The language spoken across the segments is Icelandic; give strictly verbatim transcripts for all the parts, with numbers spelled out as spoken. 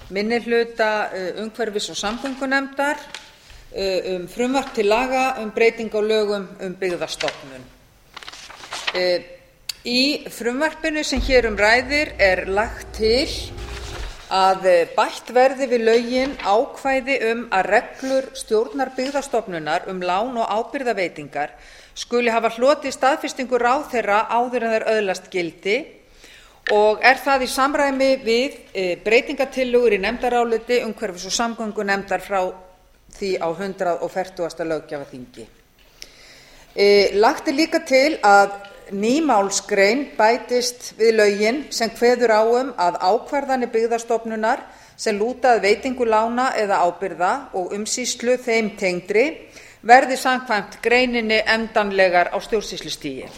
minnihluta umhverfis- og samgöngunefndar um frumvarp til laga um breytingu á lögum um Byggðastofnun. Í frumvarpinu sem hér um ræðir er lagt til að bætt verði við lögin ákvæði um að reglur stjórnar Byggðastofnunar um lán og ábyrgðarveitingar skuli hafa hlotið staðfestingu ráðherra áður en þær öðlast gildi og er það í samræmi við breytingartillögur í nefndaráliti umhverfis- og samgöngunefndar frá því á hundrað og fertugasta löggjafarþingi. Lagt er líka til að ný málsgrein bætist við lögin sem kveður á um að ákvarðanir Byggðastofnunar sem lúta að veitingu lána eða ábyrgða og umsýslu þeim tengdri verði samkvæmt greininni endanlegar á stjórnsýslustigi.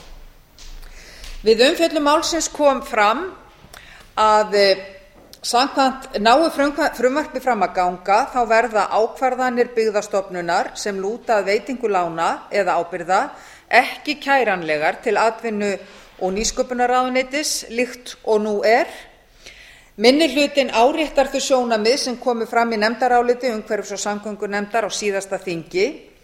Við umfjöllun málsins kom fram að samkvæmt nái frumvarpið fram að ganga þá verða ákvarðanir Byggðastofnunar sem lúta að veitingu lána eða ábyrgða ekki kæranlegar til atvinnu- og nýsköpunarráðuneytis líkt og nú er. Minnihlutinn áréttar þau sjónarmið sem komu fram í nefndaráliti umhverfis- og samgöngunefndar á síðasta þingi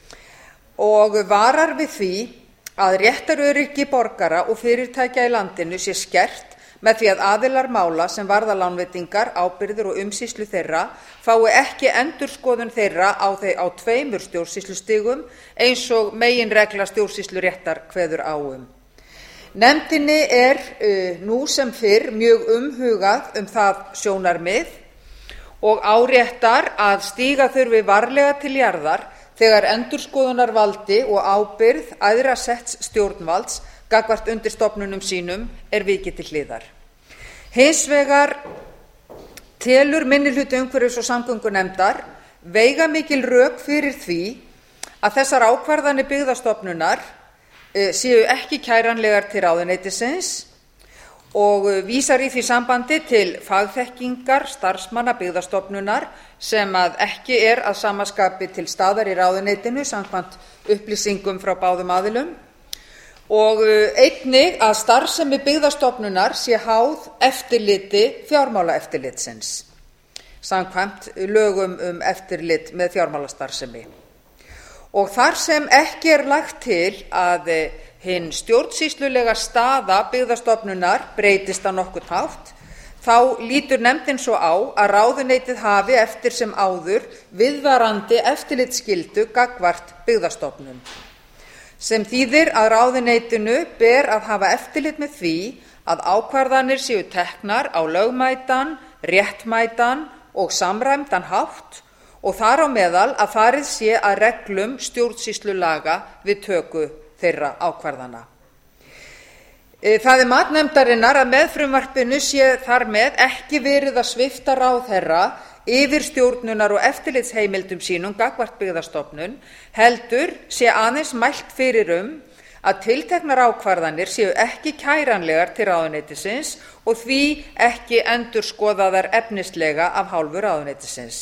og varar við því að réttaröryggi borgara og fyrirtækja í landinu sé skert með því að aðilar mála sem varða lánveitingar, ábyrgðir og umsýslu þeirra fái ekki endurskoðun þeirra á, á tveimur stjórnsýslustigum eins og meginregla stjórnsýsluréttar kveður á um. Nefndinni er uh, nú sem fyrr mjög umhugað um það sjónarmið og áréttar að stíga þurfi varlega til jarðar þegar endurskoðunarvaldi og ábyrgð æðra setts stjórnvalds gagnvart undirstofnunum sínum er vikið til hliðar. Hins vegar telur minnihluti umhverfis- og samgöngunefndar veigamikil rök fyrir því að þessar ákvarðanir Byggðastofnunar séu ekki kæranlegar til ráðuneytisins og vísar í því sambandi til fagþekkingar starfsmanna Byggðastofnunar sem að ekki er að sama skapi til staðar í ráðuneytinu samkvæmt upplýsingum frá báðum aðilum og einnig að starfsemi Byggðastofnunar sé háð eftirliti fjármálaeftirlitsins samkvæmt lögum um eftirlit með fjármálastarfsemi. Og þar sem ekki er lagt til að hin stjórnsýslulega staða Byggðastofnunar breytist á nokkurn hátt, þá lítur nefndin svo á að ráðuneytið hafi eftir sem áður viðvarandi eftirlitsskyldu gagnvart Byggðastofnun, sem þýðir að ráðuneytinu ber að hafa eftirlit með því að ákvarðanir séu teknar á lögmætan, réttmætan og samræmdan hátt og þar á meðal að farið sé að reglum stjórnsýslulaga við töku þeirra ákvarðana. Það er mat nefndarinnar að með frumvarpinu sé þar með ekki verið að svipta ráðherra yfir stjórnunar og eftirlitsheimildum sínum gagnvart Byggðastofnun, heldur sé aðeins mælt fyrir um að tilteknar ákvarðanir séu ekki kæranlegar til ráðuneytisins og því ekki endurskoðaðar efnislega af hálfu ráðuneytisins.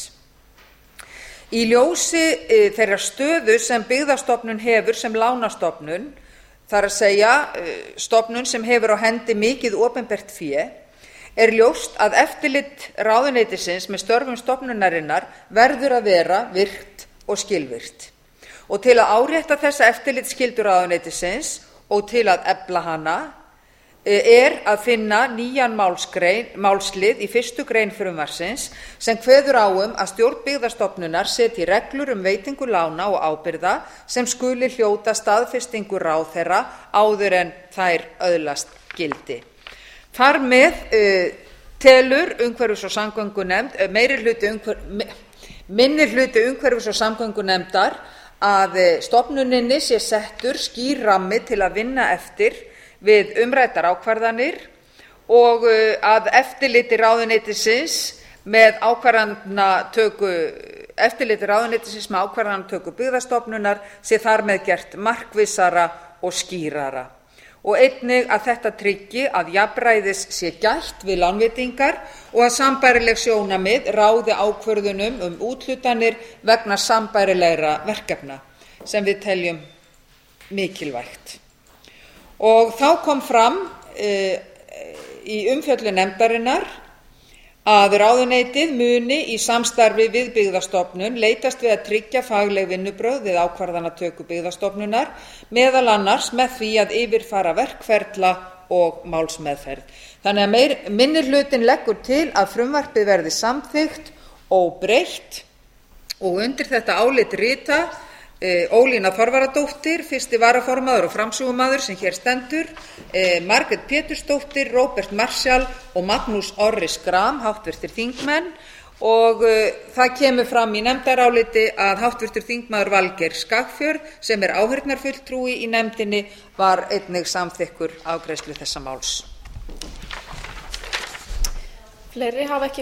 Í ljósi þeirrar stöðu sem Byggðastofnun hefur sem lánastofnun, þar að segja stofnun sem hefur á hendi mikið opinbert fé, er ljóst að eftirlit ráðuneytisins með störfum stofnunarinnar verður að vera virkt og skilvirkt. Og til að árétta þessa eftirlitsskyldu ráðuneytisins og til að efla hana er að finna nýjan málslið í fyrstu grein frumvarpsins sem kveður á um að stjórn Byggðastofnunar setji reglur um veitingu lána og ábyrgða sem skuli hljóta staðfestingu ráðherra áður en þær öðlast gildi. Þar með uh, telur umhverfis- og samgöngunefnd, uh, meiri hluti umhver, minni hluti umhverfis- og samgöngunefndar að uh, stofnuninni sé settur skýr rammi til að vinna eftir við umræddar ákvarðanir og uh, að eftirliti ráðuneytisins með ákvarðanatöku eftirliti ráðuneytisins með ákvarðanatöku Byggðastofnunar sé þar með gert markvissara og skýrara. Og einnig að þetta tryggi að jafnræðis sé gætt við lánveitingar og að sambærileg sjónarmið ráði ákvörðunum um úthlutanir vegna sambærilegra verkefna sem við teljum mikilvægt. Og þá kom fram e, í umfjöllun nefndarinnar að ráðuneytið muni í samstarfi við byggðastofnun leitast við að tryggja fagleg vinnubrögð við ákvarðanatöku byggðastofnunar, meðal annars með því að yfirfara verkferla og málsmeðferð. Þannig að meir, minni hlutinn leggur til að frumvarpið verði samþykkt óbreytt og undir þetta álit rita e, Ólína Þorvarðardóttir, fyrsti varaformaður og framsögumaður sem hér stendur, e, Margrét Pétursdóttir, Róbert Marshall og Magnús Orri Schram, háttvirtir þingmenn, og e, það kemur fram í nefndaráliti að háttvirtur þingmaður Valgeir Skagfjörð, sem er áheyrnarfulltrúi í nefndinni, var einnig samþykkur afgreiðslu þessa máls. Fleiri hafa ekki